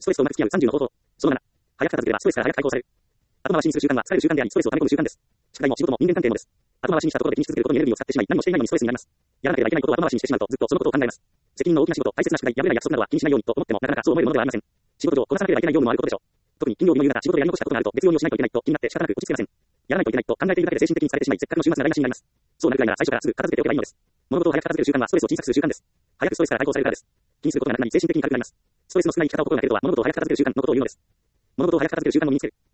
ストレスとうまく付き合う30の方法。その7、早く片付ければストレスから早く解放される。後回しにする習慣は疲れる習慣であり、ストレスを溜め込む習慣です。宿題も仕事も人間関係もです。後回しにしたところで気にし続けることにエネルギーを使ってしまい、何もしていないのにストレスになります。やらなければいけないことを後回しにしてしまうと、ずっとそのことを考えます。責任の大きな仕事、大切な宿題、破れない約束などは気にしないようにと思っても、なかなかそう思えるものではありません。仕事上、こなさなければいけない業務もあることでしょう。特に金曜日の夕方、仕事でやり残したことがあると、別用にをしないといけないと気になって仕方なく落ち着けません。やらないといけないと考えているだけで精神的に疲れてしまい、せっかくの週末が台無しになります。そうなるくらいなら最初からすぐ片付けておけばいいのです。物事を早く片付ける習慣はストレスを小さくする習慣です。早くストレスから解放されるからです。気にすることがなくなり精神的に軽くなります。ストレスの少ない生き方を心がけるとは、物事を早く片付ける習慣のことを言うのです。物事を早く片付ける習慣を身につける。